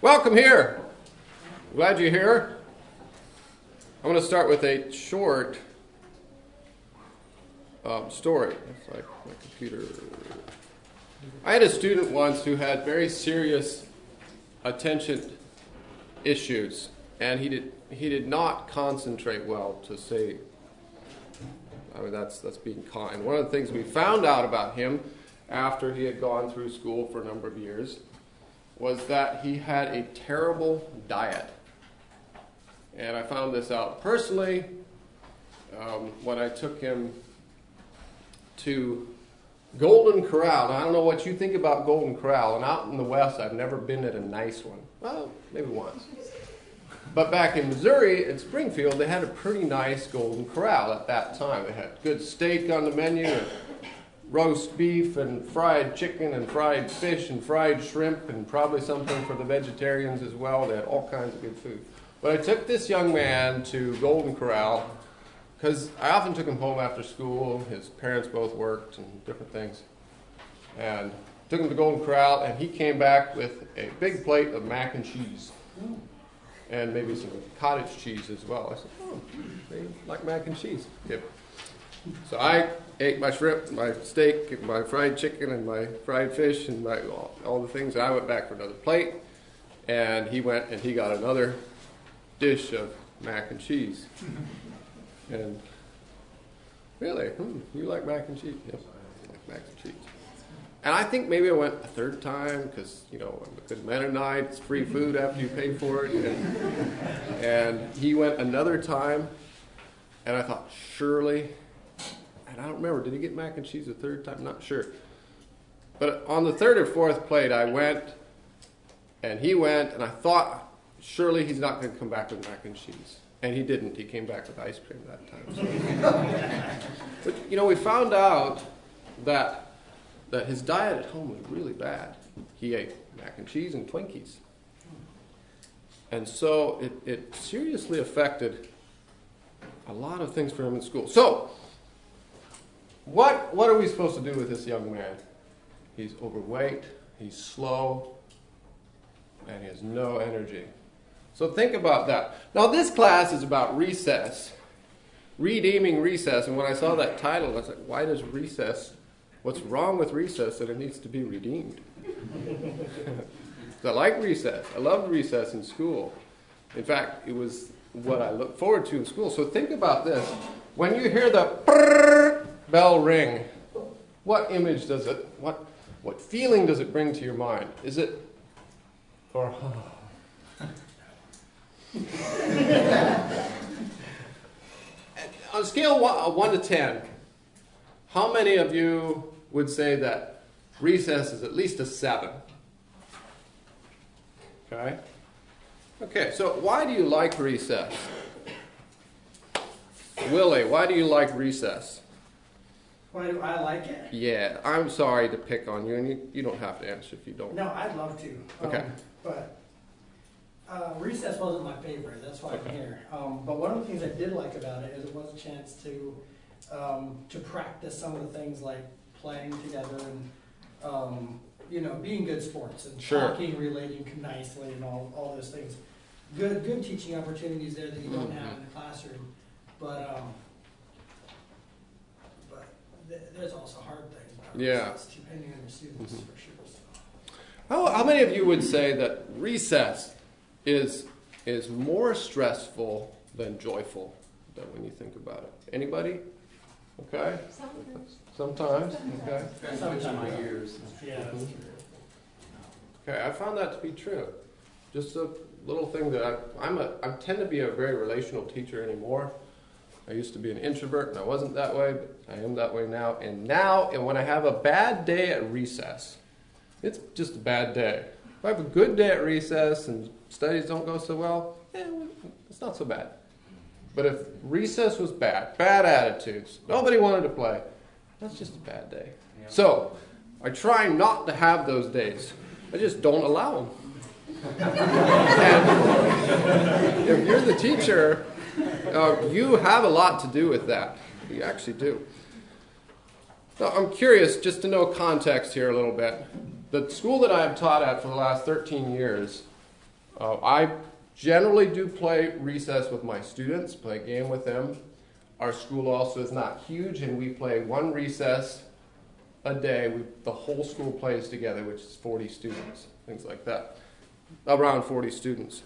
Welcome here. Glad you're here. I'm going to start with a short story. It's like my computer. I had a student once who had very serious attention issues, and he did not concentrate well, to say. I mean, that's being kind. One of the things we found out about him after he had gone through school for a number of years was that he had a terrible diet. And I found this out personally when I took him to Golden Corral. Now, I don't know what you think about Golden Corral. And out in the West, I've never been at a nice one. Well, maybe once. But back in Missouri, at Springfield, they had a pretty nice Golden Corral at that time. They had good steak on the menu, and roast beef, and fried chicken, and fried fish, and fried shrimp, and probably something for the vegetarians as well. They had all kinds of good food. But I took this young man to Golden Corral because I often took him home after school. His parents both worked and different things. And took him to Golden Corral, and he came back with a big plate of mac and cheese. And maybe some cottage cheese as well. I said, oh, they like mac and cheese. Yep. So I ate my shrimp, my steak, my fried chicken, and my fried fish, and all the things. And I went back for another plate. And he went and he got another dish of mac and cheese. And really, you like mac and cheese? Yes, I like mac and cheese. And I think maybe I went a third time because, I'm a good Mennonite. It's free food after you pay for it. And he went another time, and I thought, surely, and I don't remember, did he get mac and cheese a third time? Not sure. But on the third or fourth plate, I went, and he went, and I thought, surely he's not going to come back with mac and cheese. And he didn't. He came back with ice cream that time. So. But, we found out that his diet at home was really bad. He ate mac and cheese and Twinkies. And so it seriously affected a lot of things for him in school. So, what are we supposed to do with this young man? He's overweight, he's slow, and he has no energy. So think about that. Now this class is about recess, redeeming recess. And when I saw that title, I was like, why does recess, what's wrong with recess that it needs to be redeemed? I like recess. I loved recess in school. In fact, it was what I looked forward to in school. So think about this. When you hear the bell ring, what image does it, what feeling does it bring to your mind? Is it, or, on a scale of 1 to 10, how many of you would say that recess is at least a 7? Okay, so why do you like recess? Willie, why do you like recess? Why do I like it? Yeah, I'm sorry to pick on you, and you don't have to answer if you don't. No, I'd love to. Okay. But recess wasn't my favorite. That's why I'm here. But one of the things I did like about it is it was a chance to practice some of the things like playing together and being good sports and talking, relating nicely, and all those things. Good teaching opportunities there that you don't have in the classroom. But there's also hard things about recess, depending on your students, for sure. So. How many of you would say that recess is more stressful than joyful than when you think about it? Anybody? Okay. Sometimes. Okay. Sometimes. Yeah. Okay, I found that to be true. Just a little thing that I tend to be a very relational teacher anymore. I used to be an introvert, and I wasn't that way, but I am that way now. And when I have a bad day at recess, it's just a bad day. If I have a good day at recess and studies don't go so well, it's not so bad. But if recess was bad attitudes, nobody wanted to play, that's just a bad day. Yeah. So I try not to have those days. I just don't allow them. And if you're the teacher, you have a lot to do with that. You actually do. Now, I'm curious just to know context here a little bit. The school that I have taught at for the last 13 years I generally do play recess with my students, play a game with them. Our school also is not huge, and we play one recess a day. The whole school plays together, which is 40 students, things like that. Around 40 students.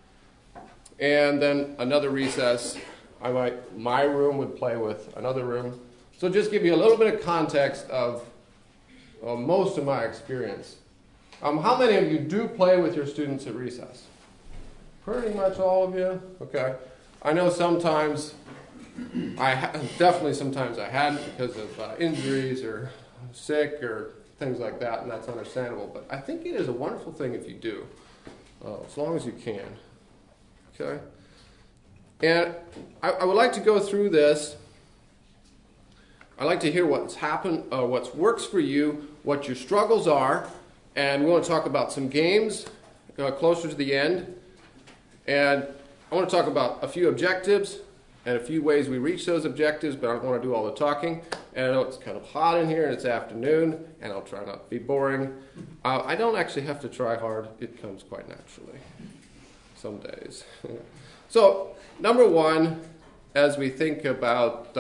And then another recess, my room would play with another room. So just give you a little bit of context of most of my experience. How many of you do play with your students at recess? Pretty much all of you? Okay. I know sometimes, definitely sometimes I hadn't because of injuries or sick or things like that, and that's understandable. But I think it is a wonderful thing if you do, as long as you can. Okay? And I would like to go through this. I'd like to hear what's happened, what works for you, what your struggles are, and we want to talk about some games closer to the end. And I want to talk about a few objectives and a few ways we reach those objectives, but I don't want to do all the talking. And I know it's kind of hot in here and it's afternoon, and I'll try not to be boring. I don't actually have to try hard. It comes quite naturally some days. So, number one, as we think about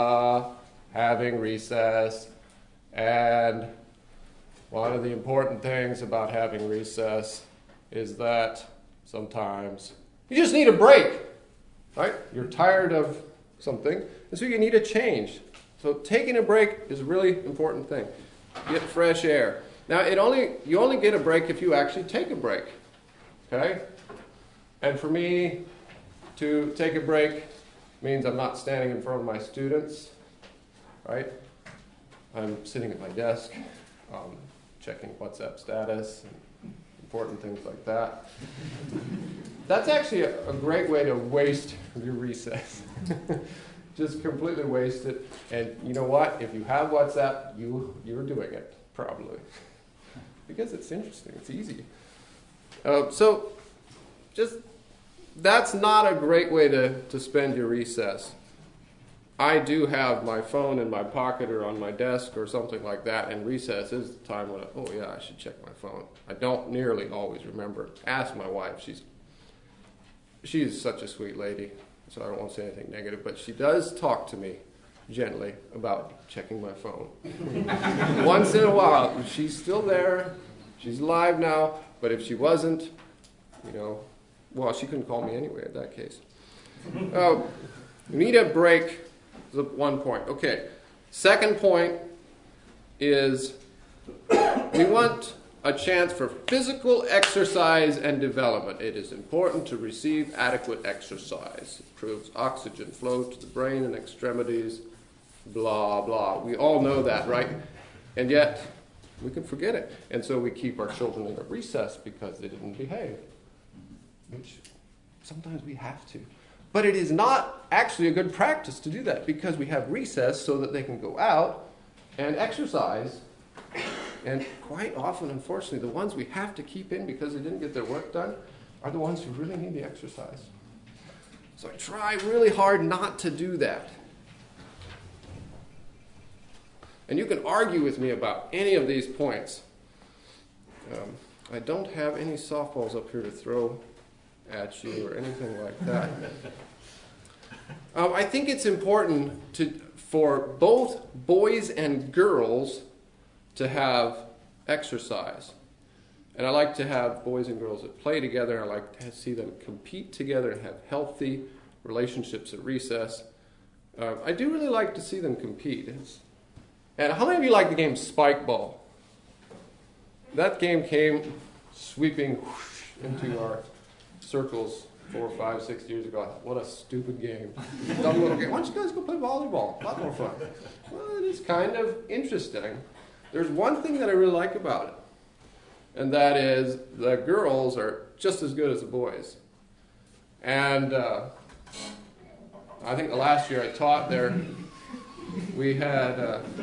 having recess, and one of the important things about having recess is that sometimes you just need a break, right? You're tired of something, and so you need a change. So taking a break is a really important thing. Get fresh air. Now, you only get a break if you actually take a break, okay? And for me, to take a break means I'm not standing in front of my students, right? I'm sitting at my desk, checking WhatsApp status, and important things like that. That's actually a great way to waste your recess. Just completely waste it. And you know what? If you have WhatsApp, you're doing it, probably. Because it's interesting. It's easy. So that's not a great way to spend your recess. I do have my phone in my pocket or on my desk or something like that, and recess is the time when I should check my phone. I don't nearly always remember. Ask my wife. She's such a sweet lady, so I won't say anything negative, but she does talk to me gently about checking my phone. Once in a while. She's still there. She's alive now, but if she wasn't, she couldn't call me anyway in that case. We need a break. Is one point. Okay. Second point is we want a chance for physical exercise and development. It is important to receive adequate exercise. It improves oxygen flow to the brain and extremities, blah, blah. We all know that, right? And yet, we can forget it. And so we keep our children in a recess because they didn't behave, which sometimes we have to. But it is not actually a good practice to do that because we have recess so that they can go out and exercise. And quite often, unfortunately, the ones we have to keep in because they didn't get their work done are the ones who really need the exercise. So I try really hard not to do that. And you can argue with me about any of these points. I don't have any softballs up here to throw at you or anything like that. I think it's important for both boys and girls to have exercise. And I like to have boys and girls that play together. I like to see them compete together and have healthy relationships at recess. I do really like to see them compete. And how many of you like the game Spike Ball? That game came sweeping into our circles 4, 5, 6 years ago. I thought, what a stupid game. Dumb little game. Why don't you guys go play volleyball? A lot more fun. Well, it is kind of interesting. There's one thing that I really like about it, and that is the girls are just as good as the boys. And I think the last year I taught there, we had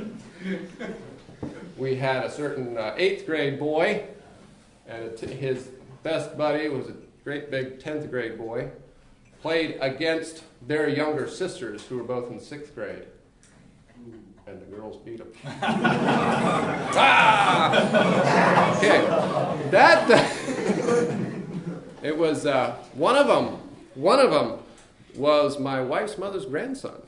a certain 8th grade boy, and his best buddy was a great big 10th grade boy, played against their younger sisters who were both in 6th grade. And the girls beat them. Okay. It was one of them. One of them was my wife's mother's grandson.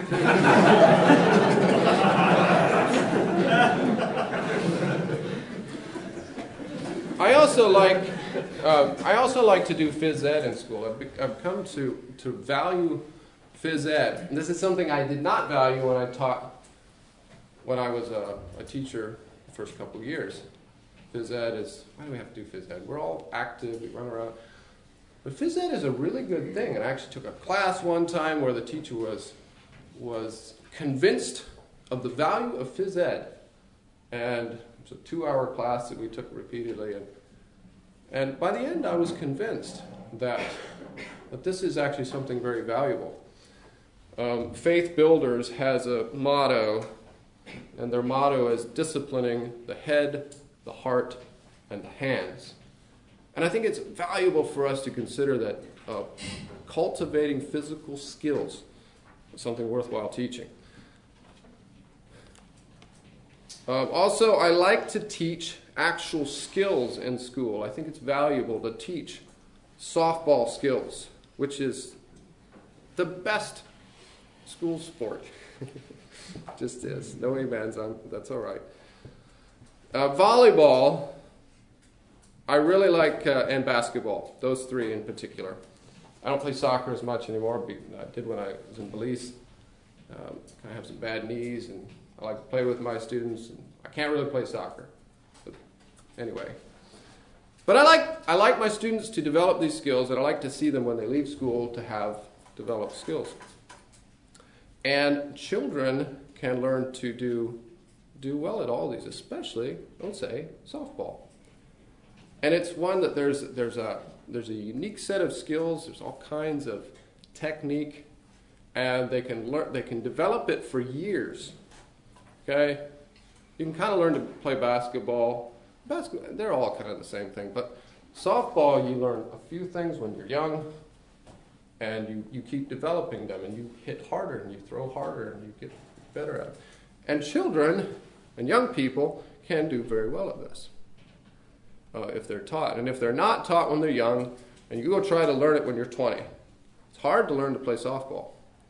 I also like to do phys ed in school. I've come to value phys ed. And this is something I did not value when I taught when I was a teacher the first couple of years. Phys ed is, why do we have to do phys ed? We're all active, we run around. But phys ed is a really good thing. And I actually took a class one time where the teacher was convinced of the value of phys ed. And it's a 2-hour class that we took repeatedly. And by the end, I was convinced that this is actually something very valuable. Faith Builders has a motto, and their motto is disciplining the head, the heart, and the hands. And I think it's valuable for us to consider that cultivating physical skills is something worthwhile teaching. Also, I like to teach actual skills in school. I think it's valuable to teach softball skills, which is the best school sport. Just is. No amens, that's all right. Volleyball, I really like, and basketball, those three in particular. I don't play soccer as much anymore. I did when I was in Belize. I have some bad knees, and I like to play with my students. And I can't really play soccer. But anyway. But I like my students to develop these skills, and I like to see them when they leave school to have developed skills. And children can learn to do well at all these, especially, let's say, softball. And it's one that there's a unique set of skills. There's all kinds of technique, and they can develop it for years. Okay, you can kind of learn to play basketball. They're all kind of the same thing, but softball, you learn a few things when you're young, and you keep developing them, and you hit harder, and you throw harder, and you get better at it. And children and young people can do very well at this if they're taught. And if they're not taught when they're young, and you go try to learn it when you're 20, it's hard to learn to play softball.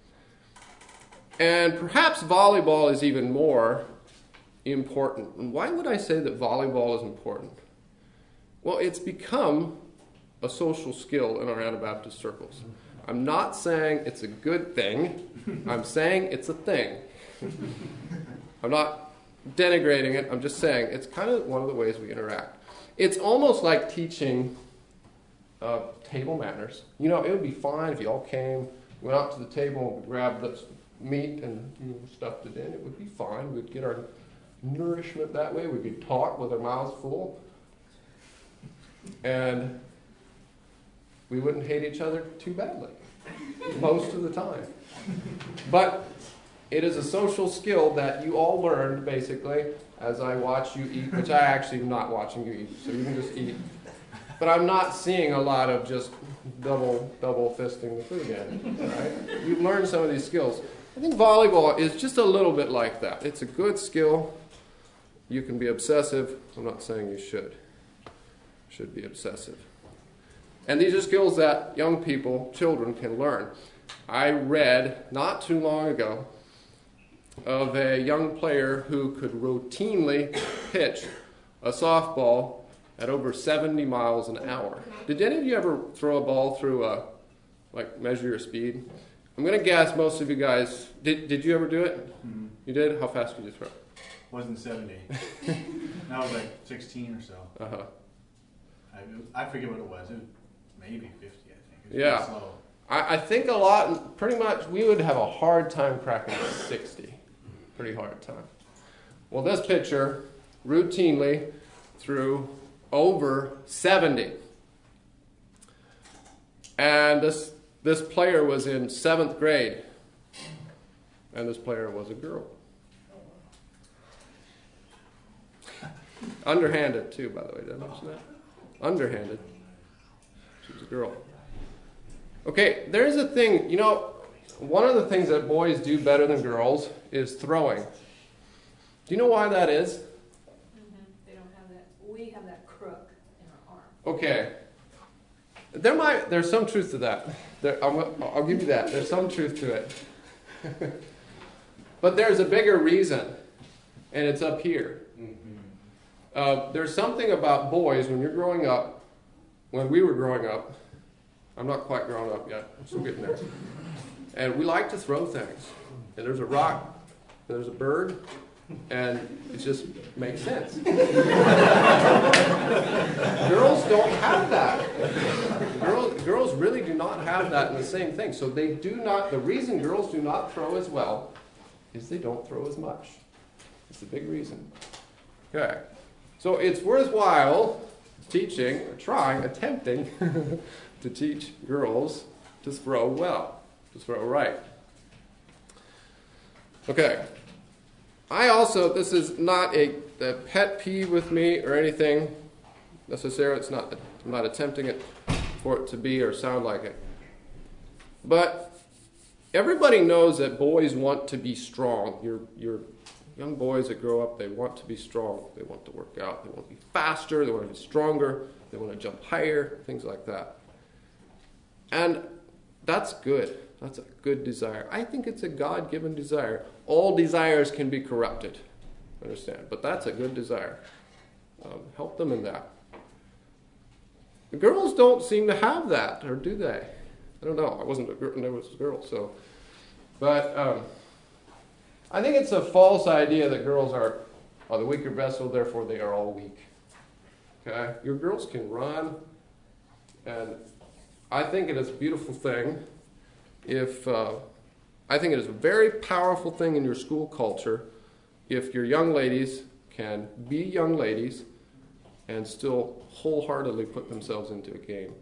And perhaps volleyball is even more important. And why would I say that volleyball is important? Well, it's become a social skill in our Anabaptist circles. I'm not saying it's a good thing. I'm saying it's a thing. I'm not denigrating it. I'm just saying it's kind of one of the ways we interact. It's almost like teaching table manners. You know, it would be fine if you all came, went out to the table and grabbed the meat and stuffed it in. It would be fine. We'd get our nourishment that way. We could talk with our mouths full. And we wouldn't hate each other too badly most of the time. But it is a social skill that you all learned, basically, as I watch you eat, which I actually am not watching you eat, so you can just eat. But I'm not seeing a lot of just double fisting the food in, right? You've learned some of these skills. I think volleyball is just a little bit like that. It's a good skill. You can be obsessive. I'm not saying you should be obsessive. And these are skills that young people, children, can learn. I read not too long ago of a young player who could routinely pitch a softball at over 70 miles an hour. Did any of you ever throw a ball through measure your speed? I'm going to guess most of you guys, did you ever do it? Mm-hmm. You did? How fast did you throw? Wasn't 70. That was like 16 or so. Uh-huh. I forget what it was. It was maybe 50, I think. It was yeah. slow. I think a lot, pretty much, we would have a hard time cracking 60. Pretty hard time. Well, this pitcher routinely threw over 70. And this player was in 7th grade. And this player was a girl. Underhanded, too, by the way. Did I mention that? Underhanded. She was a girl. Okay, there's a thing, you know, one of the things that boys do better than girls is throwing. Do you know why that is? They don't have that. We have that crook in our arm. Okay. There's some truth to that. I'll give you that. There's some truth to it. But there's a bigger reason, and it's up here. There's something about boys when you're growing up, when we were growing up, I'm not quite grown up yet, I'm still getting there, and we like to throw things. And there's a rock, and there's a bird, and it just makes sense. Girls don't have that. Girls really do not have that in the same thing. So they do not, the reason girls do not throw as well is they don't throw as much. It's a big reason. Okay. So it's worthwhile teaching, or trying, attempting to teach girls to throw well, to throw right. Okay. I also, this is not a pet peeve with me or anything necessarily. I'm not attempting it for it to be or sound like it. But everybody knows that boys want to be strong. Your young boys that grow up, they want to be strong. They want to work out. They want to be faster. They want to be stronger. They want to jump higher, things like that. And that's good. That's a good desire. I think it's a God-given desire. All desires can be corrupted, understand? But that's a good desire. Help them in that. The girls don't seem to have that, or do they? I don't know. I wasn't a girl, never was a girl, so. But I think it's a false idea that girls are the weaker vessel, therefore they are all weak. Okay? Your girls can run, and I think it is a beautiful thing I think it is a very powerful thing in your school culture if your young ladies can be young ladies and still wholeheartedly put themselves into a game.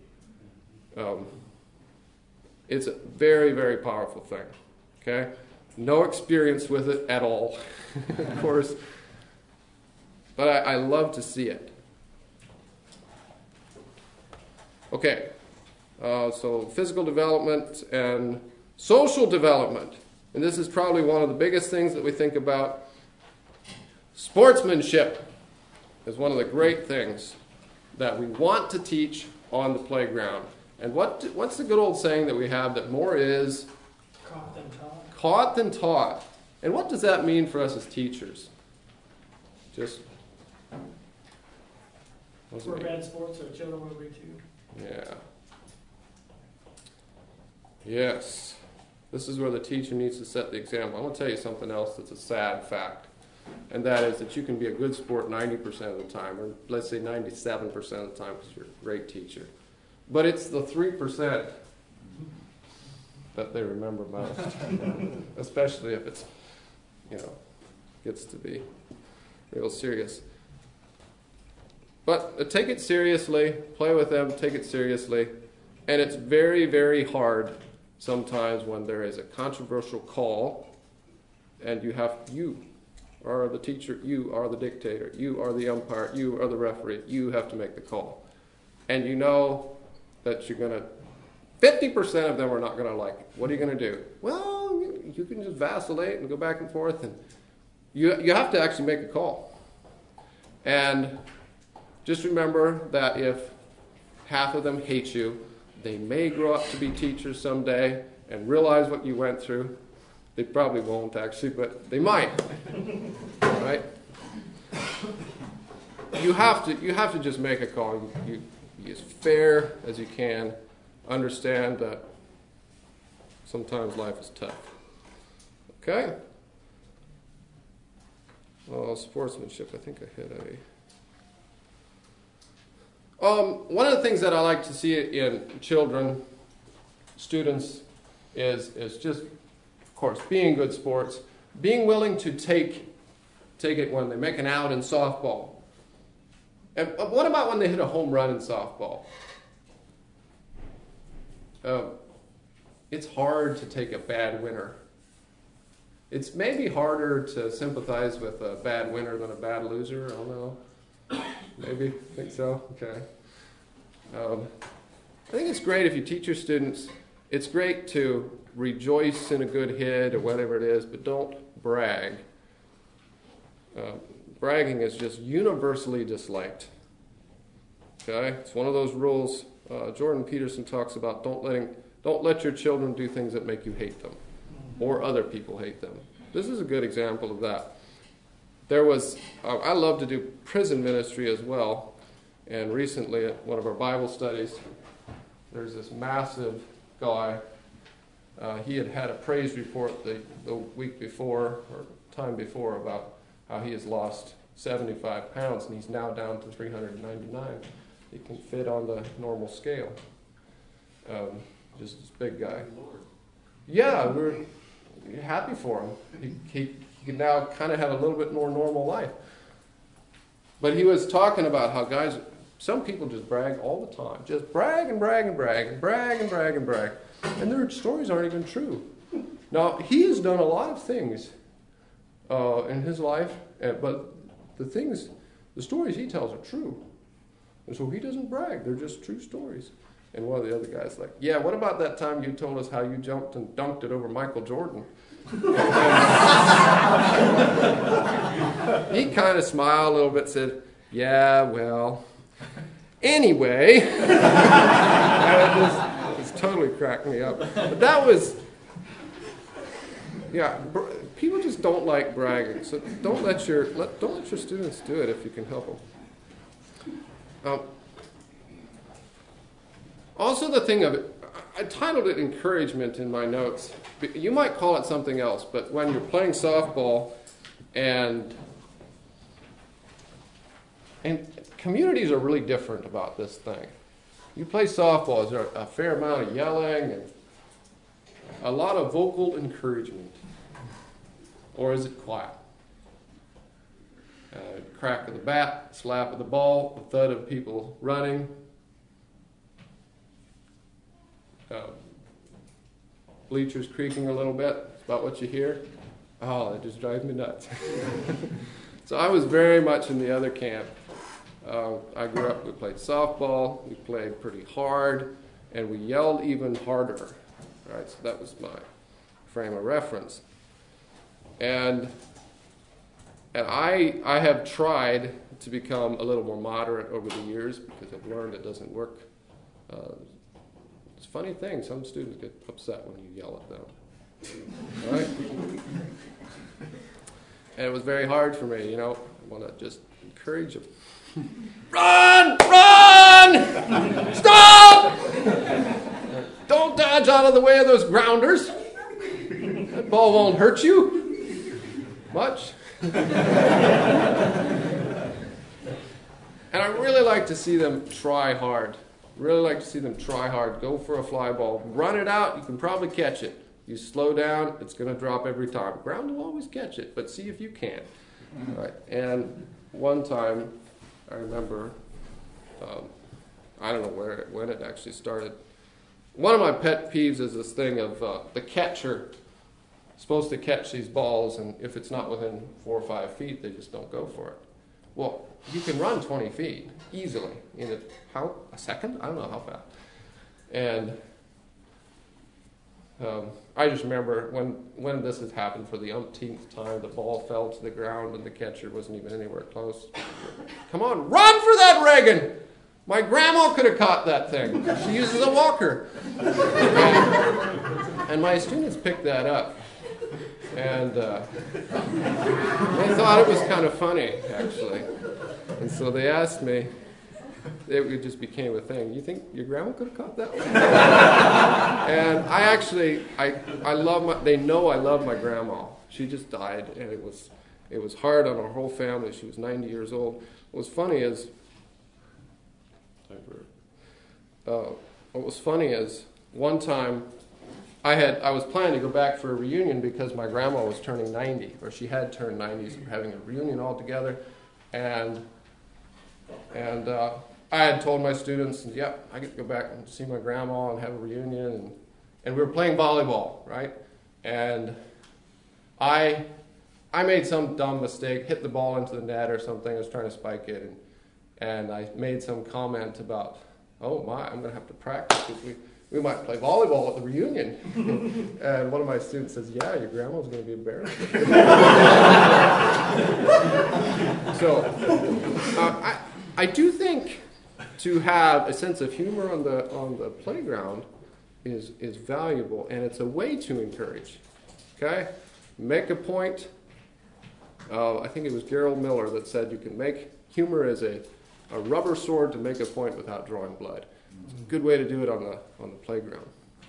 It's a very, very powerful thing. Okay? No experience with it at all, of course. But I love to see it. Okay. So physical development and social development. And this is probably one of the biggest things that we think about. Sportsmanship is one of the great things that we want to teach on the playground. And what's the good old saying that we have, that more is Caught than taught. Caught than taught. And what does that mean for us as teachers? Just For bad sports, our children will be too. yeah. Yes. This is where the teacher needs to set the example. I'm going to tell you something else that's a sad fact. And that is that you can be a good sport 90% of the time, or let's say 97% of the time because you're a great teacher. But it's the 3% that they remember most. Especially if it's, gets to be real serious. But take it seriously, play with them, take it seriously. And it's very, very hard sometimes when there is a controversial call and you are the teacher, you are the dictator, you are the umpire, you are the referee, you have to make the call. And you know that 50% of them are not going to like it. What are you going to do? Well, you can just vacillate and go back and forth, and you have to actually make a call. And just remember that if half of them hate you, they may grow up to be teachers someday and realize what you went through. They probably won't actually, but they might. Right? You have to just make a call. You be as fair as you can. Understand that sometimes life is tough. Okay? Well, sportsmanship, I think I hit one of the things that I like to see in children, students, is just, of course, being good sports, being willing to take it when they make an out in softball. And what about when they hit a home run in softball? It's hard to take a bad winner. It's maybe harder to sympathize with a bad winner than a bad loser. I don't know. Maybe? Think so? Okay. I think it's great if you teach your students, it's great to rejoice in a good hit or whatever it is, but don't brag. Bragging is just universally disliked. Okay? It's one of those rules Jordan Peterson talks about don't let your children do things that make you hate them or other people hate them. This is a good example of that. There was, I love to do prison ministry as well, and recently at one of our Bible studies, there's this massive guy. He had had a praise report the week before, or time before, about how he has lost 75 pounds, and he's now down to 399. He can fit on the normal scale. Just this big guy. Yeah, we're happy for him. He can now kind of have a little bit more normal life. But he was talking about how guys, some people just brag all the time. Just brag and brag and brag and brag and brag and brag. And their stories aren't even true. Now, he has done a lot of things in his life, but the stories he tells are true. And so he doesn't brag. They're just true stories. And one of the other guys like, yeah, what about that time you told us how you jumped and dunked it over Michael Jordan? He kind of smiled a little bit, said, yeah, well, anyway. And it just totally cracked me up. But that was, yeah, people just don't like bragging. So don't let your students do it if you can help them. Also the thing of it, I titled it encouragement in my notes. You might call it something else, but when you're playing softball and communities are really different about this thing. You play softball, there's a fair amount of yelling and a lot of vocal encouragement. Or is it quiet? Crack of the bat, slap of the ball, the thud of people running. Bleachers creaking a little bit. That's about what you hear. Oh, that just drives me nuts. So I was very much in the other camp. I grew up, we played softball, we played pretty hard, and we yelled even harder. Right? So that was my frame of reference. And I have tried to become a little more moderate over the years because I've learned it doesn't work. It's a funny thing. Some students get upset when you yell at them. Right? And it was very hard for me, I want to just encourage them. Run! Run! Stop! Don't dodge out of the way of those grounders. That ball won't hurt you much. And I really like to see them try hard. Really like to see them try hard. Go for a fly ball. Run it out. You can probably catch it. You slow down, it's going to drop every time. Ground will always catch it, but see if you can. All right. And one time, I remember, I don't know when it actually started. One of my pet peeves is this thing of the catcher supposed to catch these balls, and if it's not within 4 or 5 feet, they just don't go for it. Well, you can run 20 feet easily in a second? I don't know how fast. And I just remember when this has happened for the umpteenth time, the ball fell to the ground and the catcher wasn't even anywhere close. Come on, run for that, Reagan! My grandma could have caught that thing. She uses a walker. And my students picked that up. And they thought it was kind of funny, actually. And so they asked me, it just became a thing. You think your grandma could have caught that one? And I love they know I love my grandma. She just died, and it was hard on our whole family. She was 90 years old. What was funny is, one time I was planning to go back for a reunion because my grandma was turning 90, or she had turned 90, so we're having a reunion all together. And I had told my students, yep, I get to go back and see my grandma and have a reunion. And we were playing volleyball, right? And I made some dumb mistake, hit the ball into the net or something. I was trying to spike it. And I made some comment about, oh my, I'm going to have to practice because we might play volleyball at the reunion. And one of my students says, yeah, your grandma's going to be embarrassed. So I do think to have a sense of humor on the playground is valuable, and it's a way to encourage. Okay? Make a point. I think it was Gerald Miller that said you can make humor as a rubber sword to make a point without drawing blood. It's a good way to do it on the playground.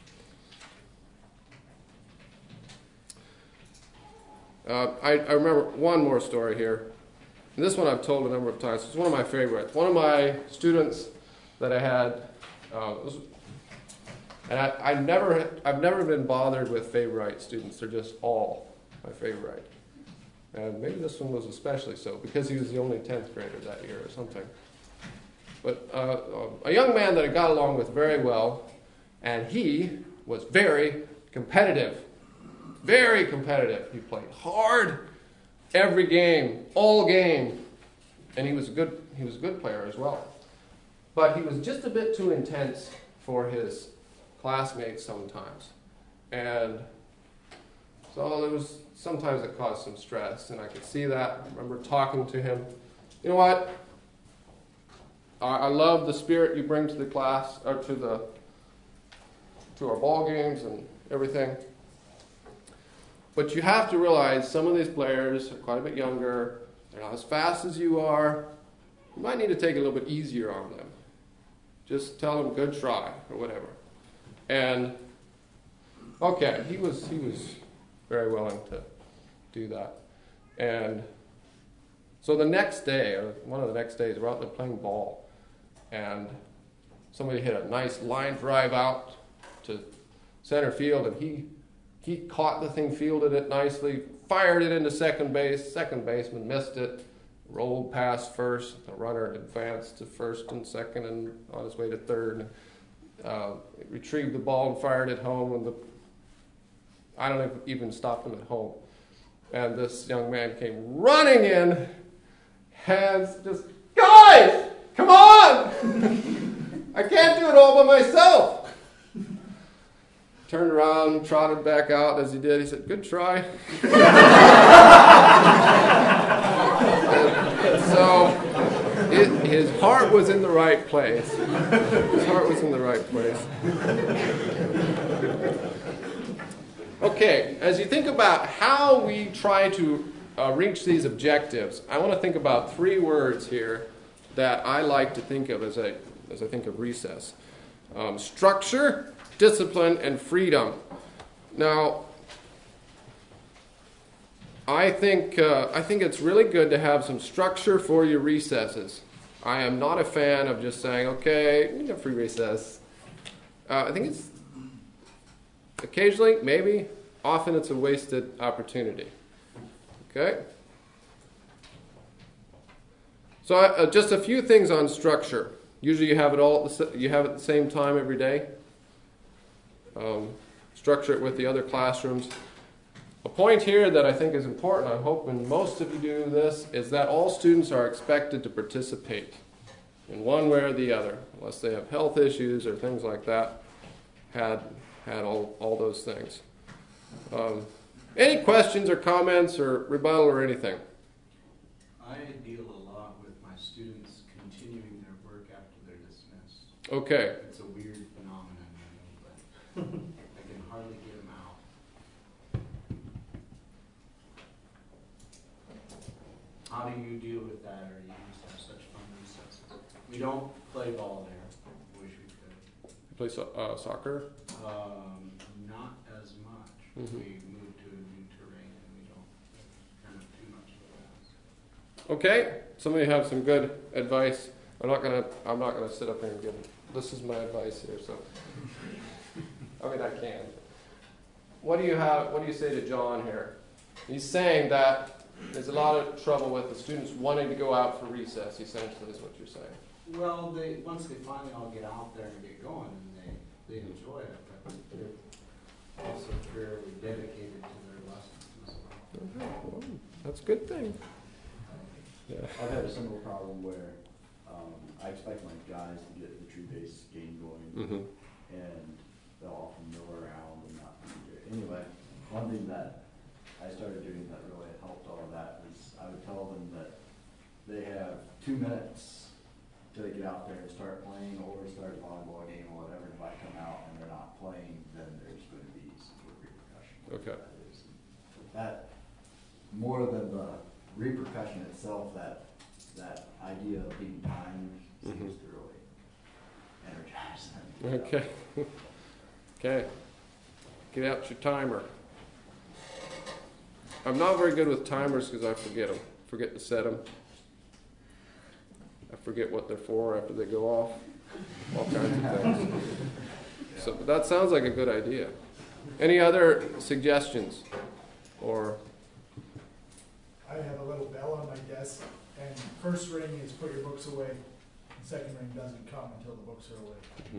I remember one more story here. And this one I've told a number of times. It's one of my favorites. One of my students that I had, and I've never been bothered with favorite students. They're just all my favorite. And maybe this one was especially so because he was the only 10th grader that year or something. But a young man that I got along with very well, and he was very competitive. Very competitive. He played hard every game, all game, and he was a good player as well. But he was just a bit too intense for his classmates sometimes, and so there was sometimes it caused some stress, and I could see that. I remember talking to him. You know what? I love the spirit you bring to the class, or to our ball games and everything. But you have to realize some of these players are quite a bit younger. They're not as fast as you are. You might need to take it a little bit easier on them. Just tell them good try or whatever. And okay, he was very willing to do that. And so the next day, or one of the next days, we're out there playing ball, and somebody hit a nice line drive out to center field, and he caught the thing, fielded it nicely, fired it into second base. Second baseman missed it, rolled past first. The runner advanced to first and second and on his way to third. Retrieved the ball and fired it home. And I don't even stop him at home. And this young man came running in, hands just, guys, come on! I can't do it all by myself. Turned around, trotted back out. As he did, he said, good try. So his heart was in the right place. His heart was in the right place. Okay, as you think about how we try to reach these objectives, I want to think about 3 words here that I like to think of as I think of recess. Structure, discipline, and freedom. Now, I think it's really good to have some structure for your recesses. I am not a fan of just saying, okay, you get free recess. I think it's occasionally, maybe, often it's a wasted opportunity. Okay? So just a few things on structure. Usually you have it at the same time every day. Structure it with the other classrooms. A point here that I think is important, I'm hoping most of you do this, is that all students are expected to participate in one way or the other, unless they have health issues or things like that, had all those things. Any questions or comments or rebuttal or anything? I deal a lot with my students continuing their work after they're dismissed. Okay. It's a weird phenomenon, I know, but I can hardly get them out. How do you deal with that, or you just have such fun recesses? We don't play ball there. I wish we could. You play soccer? Not as much. Mm-hmm. We moved to a new terrain and we don't kind of too much of that. Okay. Somebody have some good advice. I'm not gonna sit up here and give. This is my advice here. So, I mean, I can. What do you say to John here? He's saying that there's a lot of trouble with the students wanting to go out for recess. Essentially, is what you're saying. Well, once they finally all get out there and get going, and they enjoy it, but they're also fairly dedicated to their lessons as well. Okay. Well, that's a good thing. Yeah. I've had a similar problem where I expect my guys to get the tree-based game going, Mm-hmm. and they'll often mill around and not be there. Anyway, one thing that I started doing that really helped all of that was I would tell them that they have 2 minutes till they get out there and start Okay. That, more than the repercussion itself, that idea of being timed seems to really energize them. Okay. Okay. Get out your timer. I'm not very good with timers because I forget them. Forget to set them. I forget what they're for after they go off. All kinds of things. So but that sounds like a good idea. Any other suggestions? Or I have a little bell on my desk, and first ring is put your books away, and second ring doesn't come until the books are away.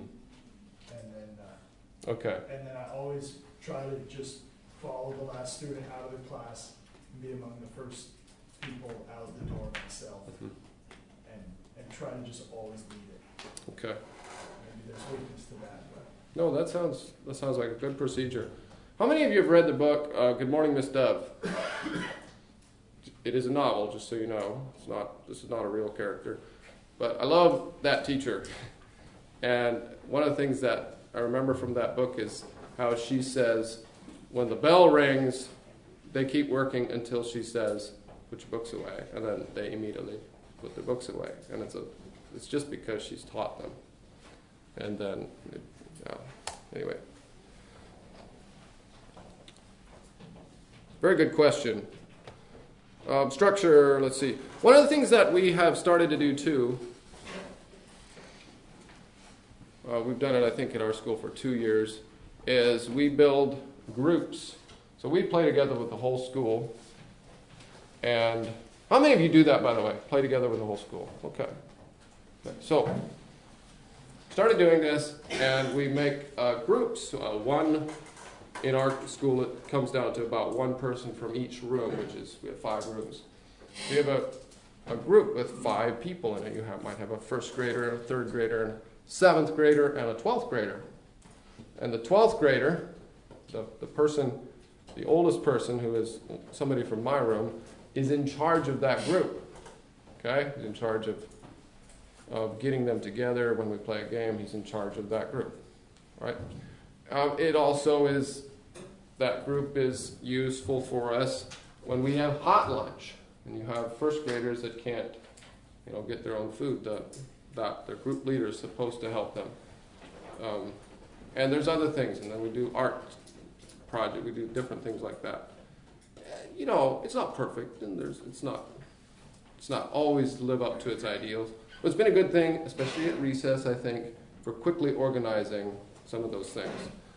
okay. And then I always try to just follow the last student out of the class and be among the first people out the door myself, and try to just always lead it. Okay. Maybe there's weakness to that, but. No, that sounds like a good procedure. How many of you have read the book Good Morning, Miss Dove? It is a novel, just so you know. This is not a real character. But I love that teacher. And one of the things that I remember from that book is how she says, when the bell rings, they keep working until she says, put your books away. And then they immediately put their books away. And it's just because she's taught them. And then, anyway. Very good question. Structure, let's see. One of the things that we have started to do too, we've done it I think at our school for 2 years, is we build groups. So we play together with the whole school. And how many of you do that, by the way? Play together with the whole school? Okay. So, started doing this, and we make groups. One in our school, it comes down to about one person from each room, we have 5 rooms. We have a group with 5 people in it. You might have a first grader, a third grader, a 7th grader, and a 12th grader. And the 12th grader, the oldest person, who is somebody from my room, is in charge of that group. Okay? He's in charge of getting them together when we play a game. He's in charge of that group. Right? It also is, that group is useful for us when we have hot lunch. And you have first graders that can't, get their own food. The group leader is supposed to help them. And there's other things. And then we do art project. We do different things like that. It's not perfect, and it's not always live up to its ideals. But it's been a good thing, especially at recess, I think, for quickly organizing some of those things.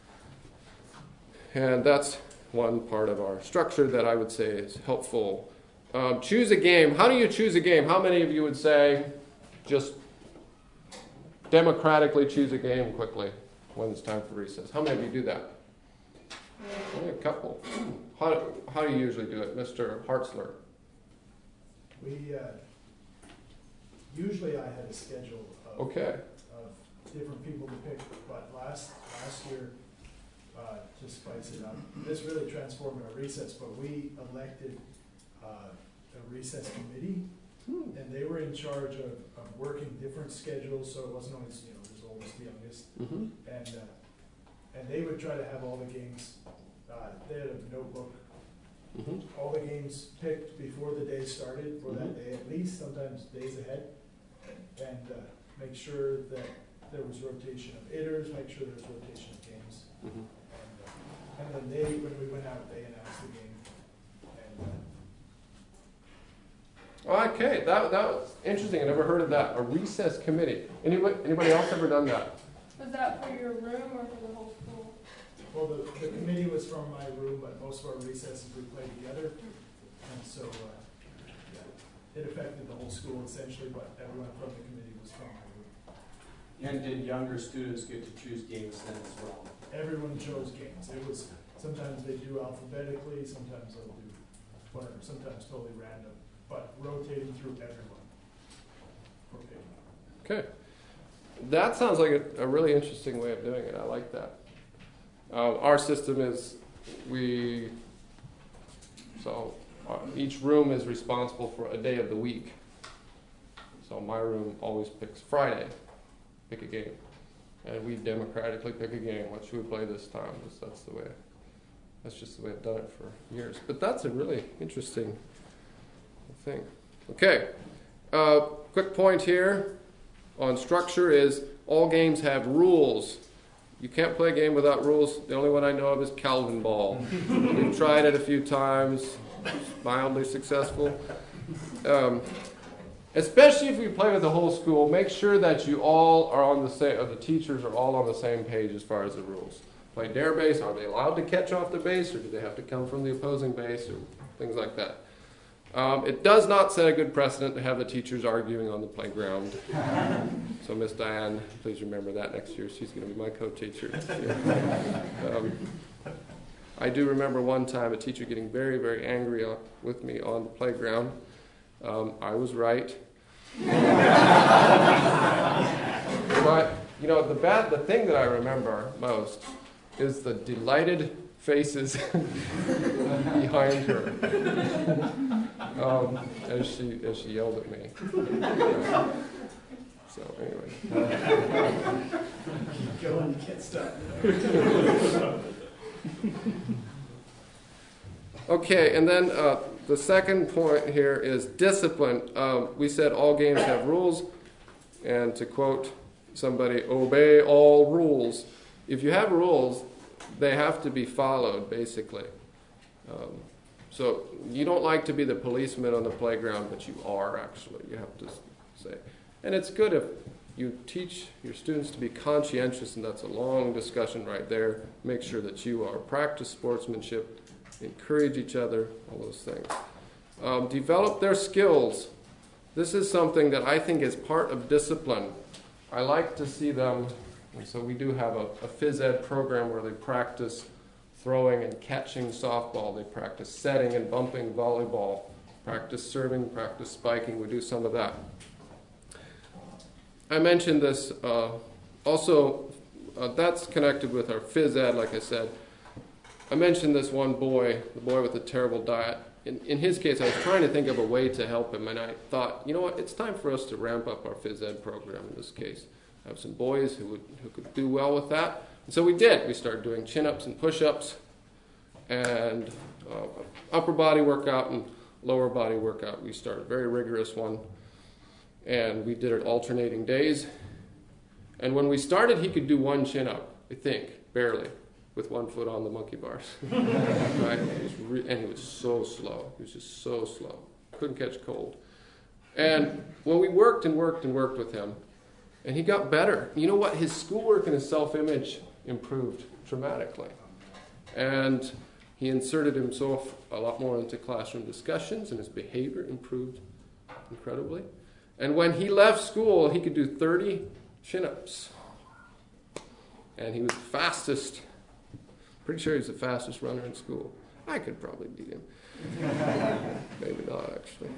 And that's one part of our structure that I would say is helpful. Choose a game. How do you choose a game? How many of you would say just democratically choose a game quickly when it's time for recess? How many of you do that? Only a couple. How do you usually do it, Mr. Hartzler? Usually I had a schedule of different people to pick, but last year, to spice it up, this really transformed our recess, but we elected a recess committee, and they were in charge of working different schedules, so it wasn't always, there's oldest to youngest, and they would try to have all the games, they had a notebook, all the games picked before the day started for that day, at least, sometimes days ahead, and make sure that there was rotation of hitters, make sure there was rotation of games. And then when we went out, they announced the game. Okay, that was interesting. I never heard of that. A recess committee. Anybody else ever done that? Was that for your room or for the whole school? Well, the committee was from my room, but most of our recesses we played together. And so it affected the whole school essentially, but everyone from the committee was from my room. And did younger students get to choose games then as well? Everyone chose games. It was, sometimes they do alphabetically, sometimes they'll do whatever, sometimes totally random, but rotating through everyone for picking. Okay. That sounds like a really interesting way of doing it. I like that. Our system is each room is responsible for a day of the week. So my room always picks Friday, pick a game. And we democratically pick a game. What should we play this time? That's the way That's just the way I've done it for years. But that's a really interesting thing. Okay, quick point here on structure is all games have rules. You can't play a game without rules. The only one I know of is Calvin Ball. We've tried it a few times, mildly successful. Especially if you play with the whole school, make sure that you all are on the same, or the teachers are all on the same page as far as the rules. Play dare base, are they allowed to catch off the base, or do they have to come from the opposing base, or things like that. It does not set a good precedent to have the teachers arguing on the playground. So Miss Diane, please remember that next year. She's going to be my co-teacher. I do remember one time a teacher getting very, very angry with me on the playground. I was right. But, you know, the thing that I remember most is the delighted faces behind her as she yelled at me. So anyway. Keep going, you can't stop. Okay, and then the second point here is discipline. We said all games have rules, and to quote somebody, obey all rules. If you have rules, they have to be followed, basically. So you don't like to be the policeman on the playground, but you are, actually. You have to say. And it's good if you teach your students to be conscientious, and that's a long discussion right there. Make sure that you are. Practice sportsmanship, encourage each other, all those things. Develop their skills. This is something that I think is part of discipline. I like to see them, and so we do have a phys ed program where they practice throwing and catching softball. They practice setting and bumping volleyball, practice serving, practice spiking. We do some of that. I mentioned this also, that's connected with our phys ed, like I said. I mentioned this one boy, the boy with the terrible diet. In his case, I was trying to think of a way to help him, and I thought, you know what, it's time for us to ramp up our phys ed program in this case. I have some boys who could do well with that. And so we did. We started doing chin-ups and push-ups and upper body workout and lower body workout. We started a very rigorous one, and we did it alternating days. And when we started, he could do one chin-up, I think, barely, with one foot on the monkey bars. Right? And he was so slow. He was just so slow. Couldn't catch cold. And when we worked and worked and worked with him, and he got better, you know what? His schoolwork and his self-image improved dramatically. And he inserted himself a lot more into classroom discussions, and his behavior improved incredibly. And when he left school, he could do 30 chin-ups. And he was the fastest. Pretty sure he's the fastest runner in school. I could probably beat him. Maybe not, actually.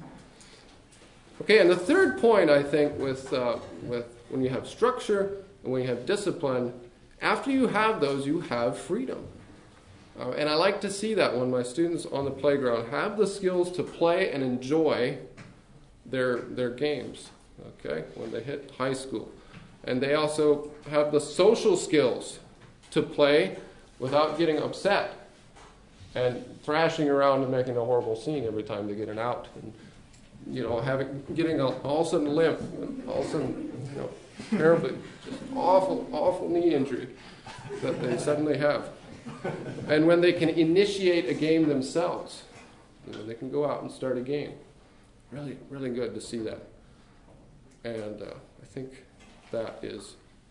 Okay, and the third point, I think, with when you have structure and when you have discipline, after you have those, you have freedom. And I like to see that when my students on the playground have the skills to play and enjoy their games, okay, when they hit high school. And they also have the social skills to play without getting upset and thrashing around and making a horrible scene every time they get an out. And, you know, getting all of a sudden limp, and all of a sudden, you know, terribly, just awful knee injury that they suddenly have. And when they can initiate a game themselves, you know, they can go out and start a game. Really, really good to see that. And I think that is,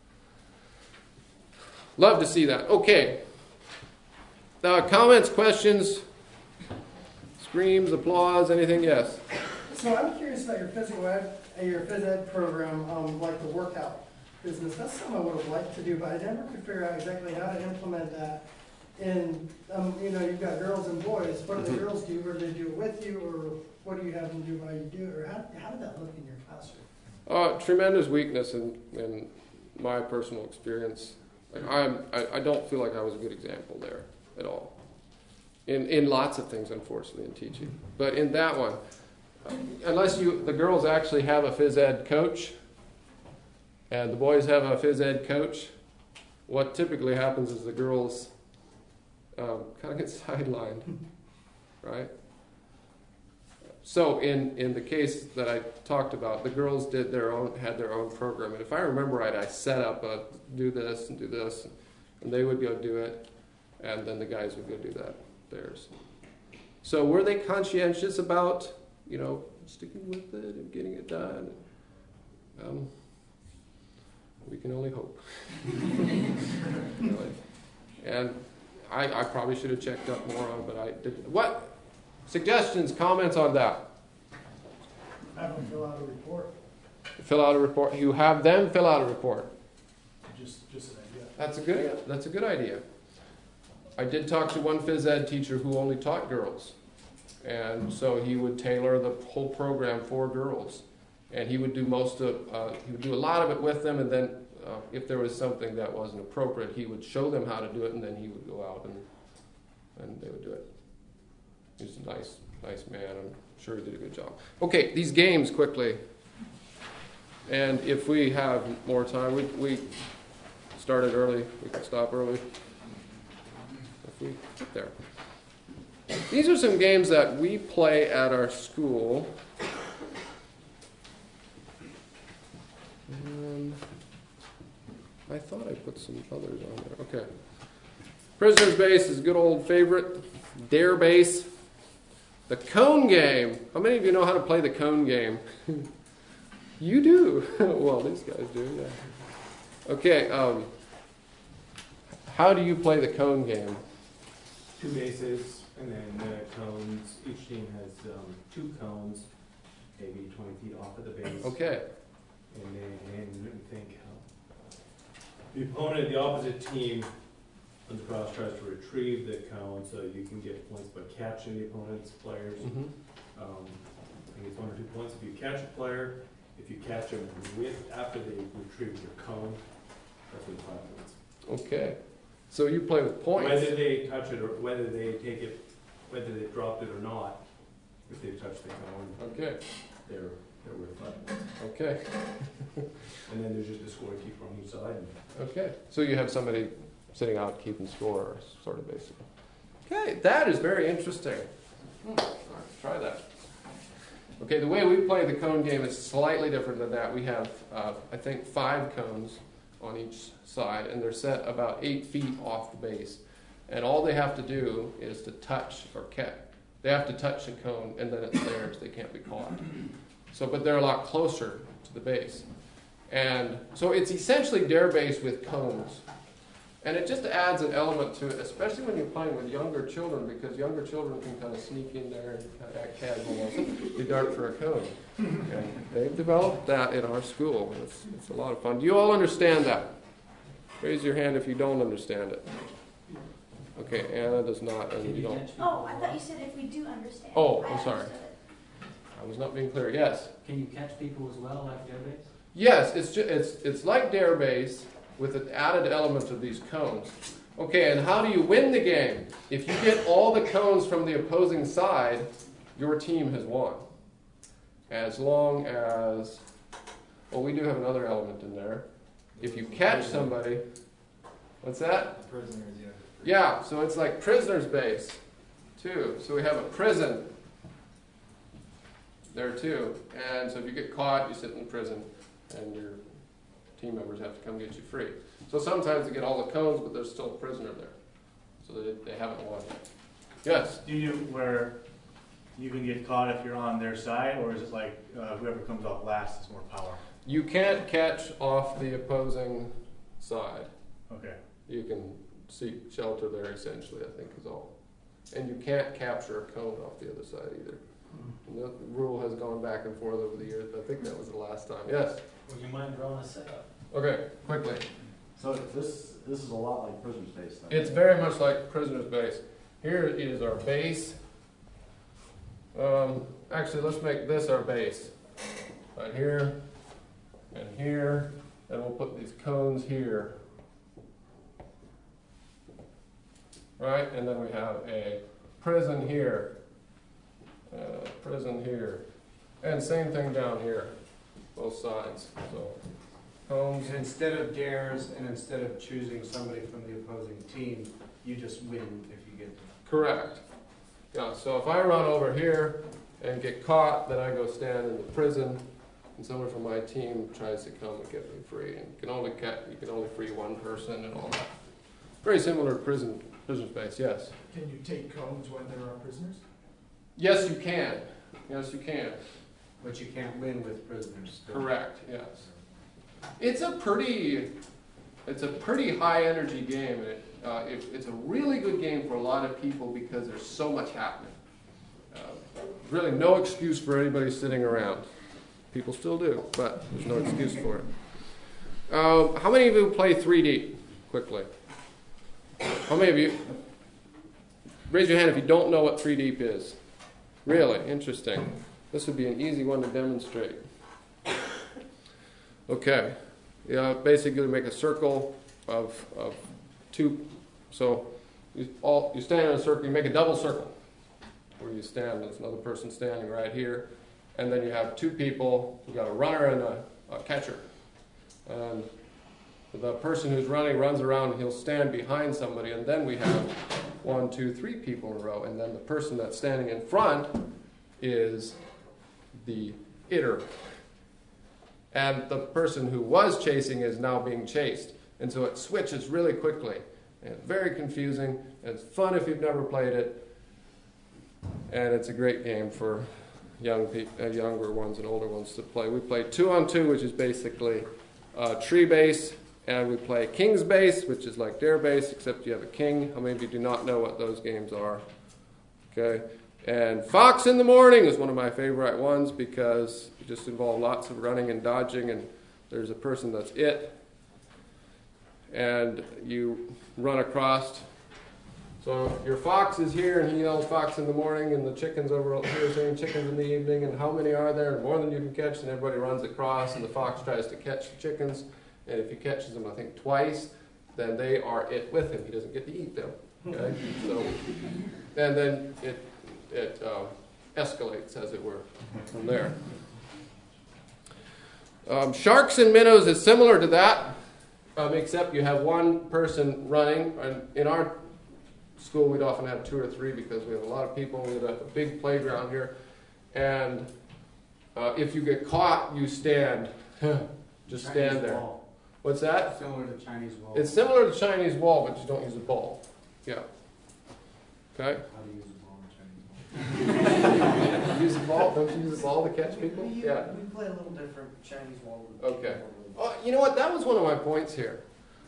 love to see that. Okay. Comments, questions, screams, applause, anything? Yes. So I'm curious about your phys ed program, like the workout business. That's something I would have liked to do, but I never could figure out exactly how to implement that. And you know, you've got girls and boys. What do the girls do? Or do they do it with you, or what do you have them do while you do it? Or how did that look in your classroom? Tremendous weakness in my personal experience. Like I don't feel like I was a good example there at all. In lots of things, unfortunately, in teaching. But in that one, unless the girls actually have a phys ed coach and the boys have a phys ed coach, what typically happens is the girls kind of get sidelined, right? So in the case that I talked about, the girls had their own program, and if I remember right, I set up a do this, and they would go do it, and then the guys would go do theirs. So were they conscientious about, sticking with it and getting it done? We can only hope. Really. And I probably should have checked up more on, but I didn't. What? Suggestions, comments on that? Have them fill out a report, Fill out a report. You have them fill out a report. just an idea. That's a good idea. I did talk to one phys ed teacher who only taught girls, and so he would tailor the whole program for girls, and he would do a lot of it with them, and then if there was something that wasn't appropriate, he would show them how to do it, and then he would go out and they would do it. He's a nice man. I'm sure he did a good job. Okay, these games quickly. And if we have more time, we started early. We can stop early if we get there. These are some games that we play at our school. And I thought I put some others on there. Okay. Prisoner's Base is a good old favorite. Dare Base. The cone game. How many of you know how to play the cone game? You do. Well, these guys do, yeah. Okay, how do you play the cone game? 2 bases, and then cones. Each team has 2 cones, maybe 20 feet off of the base. Okay. And then think the opponent, the opposite team, on the cross tries to retrieve the cone, so you can get points by catching the opponent's players. Mm-hmm. I think it's 1 or 2 points if you catch a player. If you catch them after they retrieve your cone, that's worth 5 points. Okay. So you play with points. Whether they touch it or whether they take it, whether they dropped it or not, if they touch the cone, Okay. they're worth 5 points. Okay. And then there's just a scorekeeper on each side. Okay. So you have somebody sitting out keeping score, sort of, basically. Okay, that is very interesting. All right, try that. Okay, the way we play the cone game is slightly different than that. We have, I think, 5 cones on each side, and they're set about 8 feet off the base. And all they have to do is to touch or catch. They have to touch the cone, and then it's theirs. They can't be caught. So, but they're a lot closer to the base. And so it's essentially dare base with cones. And it just adds an element to it, especially when you're playing with younger children, because younger children can kind of sneak in there and kind of act casual. They dart for a cone. And they've developed that in our school. It's a lot of fun. Do you all understand that? Raise your hand if you don't understand it. Okay, Anna does not, and you don't. Oh, I thought you said if we do understand. Oh, I I'm sorry. understood it. I was not being clear. Yes. Can you catch people as well, like dare base? Yes, it's like dare base with an added element of these cones. Okay, and how do you win the game? If you get all the cones from the opposing side, your team has won. As long as, well, we do have another element in there. If you catch somebody, what's that? Prisoners, yeah. Yeah, so it's like prisoner's base, too. So we have a prison there, too. And so if you get caught, you sit in prison, and your team members have to come get you free. So sometimes they get all the cones, but there's still a prisoner there. So they haven't won yet. Yes? Do you do where you can get caught if you're on their side, or is it like whoever comes off last has more power? You can't catch off the opposing side. Okay. You can seek shelter there, essentially, I think is all. And you can't capture a cone off the other side either. And the rule has gone back and forth over the years. I think that was the last time. Yes? Would you mind drawing a setup? Okay, quickly. So this is a lot like Prisoner's Base then? It's very much like prisoner's base. Here is our base. Actually, let's make this our base. Right here and here. And we'll put these cones here. Right? And then we have a prison here. Prison here. And same thing down here. Both sides. So cones. And instead of dares, and instead of choosing somebody from the opposing team, You just win if you get. Correct. Yeah, so if I run over here and get caught, then I go stand in the prison, and someone from my team tries to come and get me free. And you can only free one person and all that. Very similar to prison space, yes. Can you take cones when there are prisoners? Yes, you can. Yes, you can. But you can't win with prisoners. Correct, yes. It's a pretty high energy game. It's a really good game for a lot of people because there's so much happening. Really no excuse for anybody sitting around. People still do, but there's no excuse for it. How many of you play 3D? Quickly. How many of you? Raise your hand if you don't know what 3D is. Really? Interesting. This would be an easy one to demonstrate. Okay. Yeah, basically make a circle of two. So you stand in a circle, you make a double circle where you stand. There's another person standing right here. And then you have two people. You've got a runner and a catcher. And the person who's running runs around and he'll stand behind somebody. And then we have 1, 2, 3 people in a row. And then the person that's standing in front is the hitter. And the person who was chasing is now being chased. And so it switches really quickly. And it's very confusing. And it's fun if you've never played it. And it's a great game for younger ones and older ones to play. We play 2-on-2, which is basically tree base. And we play king's base, which is like dare base, except you have a king. How many of you do not know what those games are? Okay. And Fox in the Morning is one of my favorite ones because it just involves lots of running and dodging, and there's a person that's it. And you run across. So your fox is here, and he yells Fox in the morning, and the chicken's over here saying chickens in the evening, and how many are there? And more than you can catch, and everybody runs across, and the fox tries to catch the chickens. And if he catches them, I think, twice, then they are it with him. He doesn't get to eat them. Okay? So, and then it escalates, as it were, from there. Sharks and minnows is similar to that, except you have one person running. And in our school, we'd often have 2 or 3 because we have a lot of people. We have a big playground here. And if you get caught, you stand. Just stand there. Wall. What's that? Similar to Chinese wall. It's similar to Chinese wall, but you don't use a ball. Yeah. Okay? How do you use a ball in Chinese wall? Use a ball? Don't you use a ball to catch people? Yeah. We play a little different Chinese wall. Okay. Oh, you know what? That was one of my points here.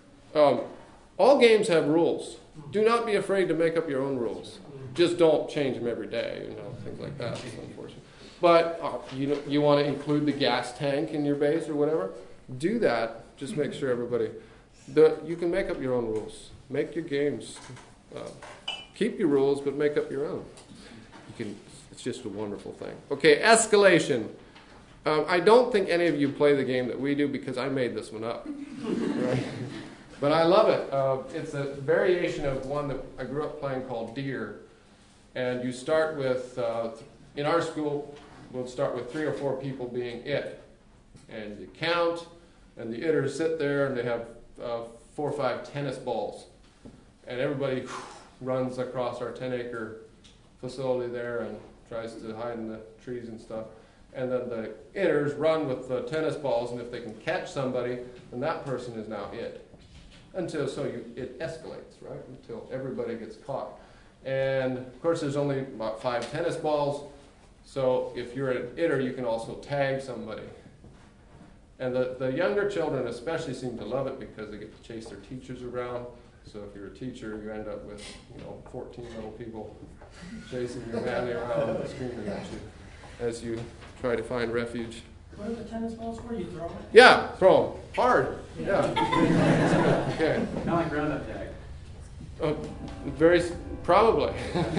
All games have rules. Do not be afraid to make up your own rules. Just don't change them every day, things like that. It's unfortunate. But you want to include the gas tank in your base or whatever? Do that. Just make sure everybody... you can make up your own rules. Make your games. Keep your rules, but make up your own. It's just a wonderful thing. Okay, escalation. I don't think any of you play the game that we do because I made this one up. Right? But I love it. It's a variation of one that I grew up playing called Deer. And you start with, in our school, we'll start with 3 or 4 people being it. And you count, and the itters sit there, and they have 4 or 5 tennis balls. And everybody runs across our 10-acre facility there and tries to hide in the trees and stuff. And then the itters run with the tennis balls, and if they can catch somebody, then that person is now it. It escalates, right? Until everybody gets caught. And of course, there's only about 5 tennis balls. So if you're an itter, you can also tag somebody. And the younger children especially seem to love it because they get to chase their teachers around. So if you're a teacher, you end up with 14 little people chasing your family around and screaming at you as you try to find refuge. What are the tennis balls for? You throw them? Yeah, throw them. Hard. Yeah. Okay. Kind of like ground-up tag. Probably.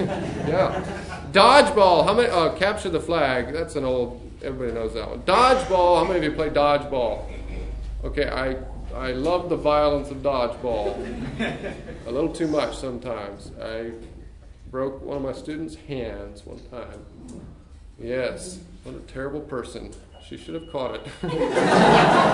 Yeah. Dodgeball. How many? Capture the flag. That's an old. Everybody knows that one. Dodgeball. How many of you play dodgeball? Okay, I love the violence of dodgeball. A little too much sometimes. I broke one of my students' hands one time. Yes. What a terrible person. She should have caught it.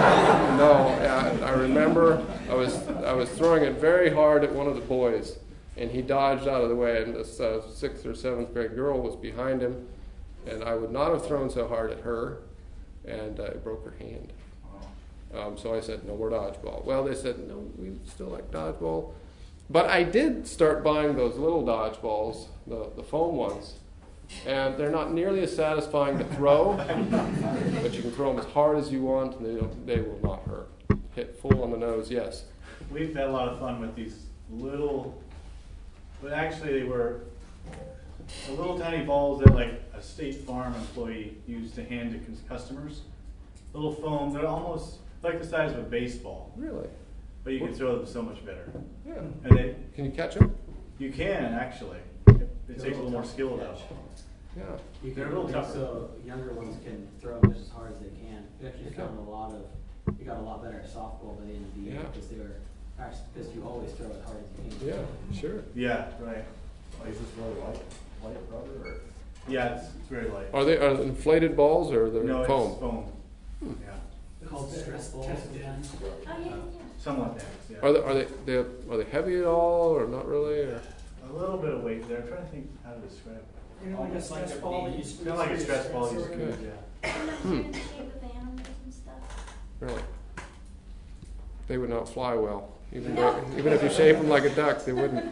No, I remember I was throwing it very hard at one of the boys, and he dodged out of the way, and this 6th or 7th grade girl was behind him, and I would not have thrown so hard at her, and it broke her hand. So I said, no more dodgeball. Well, they said, no, we still like dodgeball. But I did start buying those little dodgeballs, the foam ones, and they're not nearly as satisfying to throw, but you can throw them as hard as you want, and they will not hurt. Hit full on the nose, yes. We've had a lot of fun with these little, but actually they were the little tiny balls that like a State Farm employee used to hand to customers. Little foam, they're almost like the size of a baseball, Really? but you can throw them so much better. Yeah. And Can you catch them? you can actually. It takes a little more skill though. Yeah. You They're a can little make tougher. so younger ones can throw just as hard as they can. We actually found you got a lot better at softball by the end of the year Yeah. because because you always throw as hard as you can. Yeah, sure. Yeah, right. Is this really light rubber or? Yeah, it's very light. Are they inflated balls or they're No, foam? it's foam. Yeah, Called stress balls sometimes. Oh, yeah, somewhat dense. Yeah. Are they heavy at all or not really? Or? A little bit of weight there. I'm trying to think how to describe it. You know, like a Almost like stress a ball that bead. you It's squeeze. kind of like a stress ball you squeeze. squeeze, Okay. yeah. sometimes you're in the shape of animals and stuff. Really? They would not fly well. Even if you shape them like a duck, they wouldn't.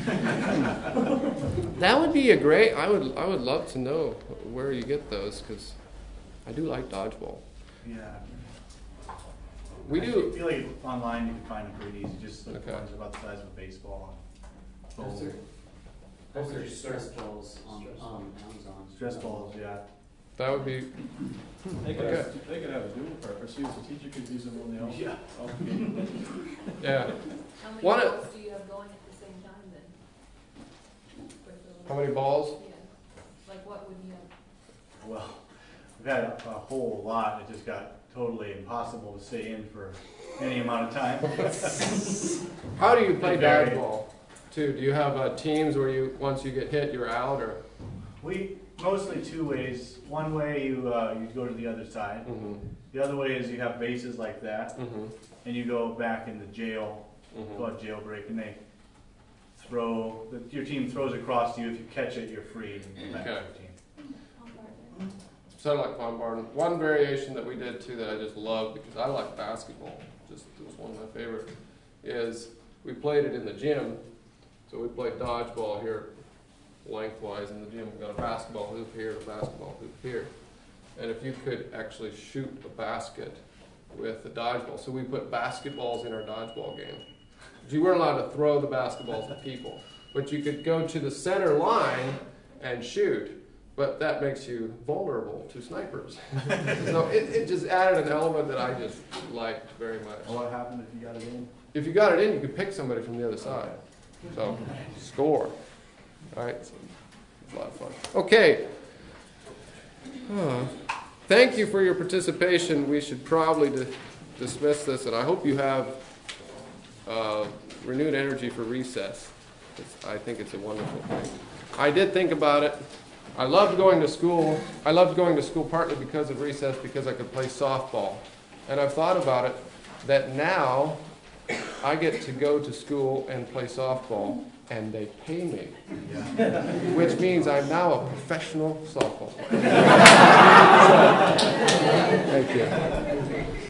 That would be a great. I would love to know where you get those because I do like dodgeball. Yeah. We I do. feel like online you can find them pretty easy. Just look for Okay. ones about the size of a baseball. Those Foam. are stress balls on Amazon. Stress balls, yeah. That would be. They could Okay. have a dual purpose, the teacher could use them on the Yeah. Yeah. How many One- balls do you have going at the same time then? With the- How many balls? Yeah, like what would you have? Well, we've had a whole lot. It just got totally impossible to stay in for any amount of time. How do you play Very- dodgeball? Too? Do you have teams where once you get hit you're out or? We mostly two ways. One way you go to the other side. Mm-hmm. The other way is you have bases like that, Mm-hmm. and you go back into jail. Called jailbreak, and they your team throws across to you. If you catch it, you're free. And you go back to Okay. your team. Sort of like Pond Barn. One variation that we did too that I just love because I like basketball, it was one of my favorite, is we played it in the gym. So we played dodgeball here lengthwise in the gym. We got a basketball hoop here, a basketball hoop here. And if you could actually shoot a basket with the dodgeball. So we put basketballs in our dodgeball game. You weren't allowed to throw the basketballs at people, but you could go to the center line and shoot. But that makes you vulnerable to snipers. So it just added an element that I just liked very much. What happened if you got it in? If you got it in, you could pick somebody from the other side. So, score. All right? So, it's a lot of fun. Okay. Thank you for your participation. We should probably dismiss this, and I hope you have renewed energy for recess. I think it's a wonderful thing. I did think about it. I loved going to school. I loved going to school partly because of recess, because I could play softball. And I've thought about it that now I get to go to school and play softball, and they pay me, which means I'm now a professional softball player. Thank you.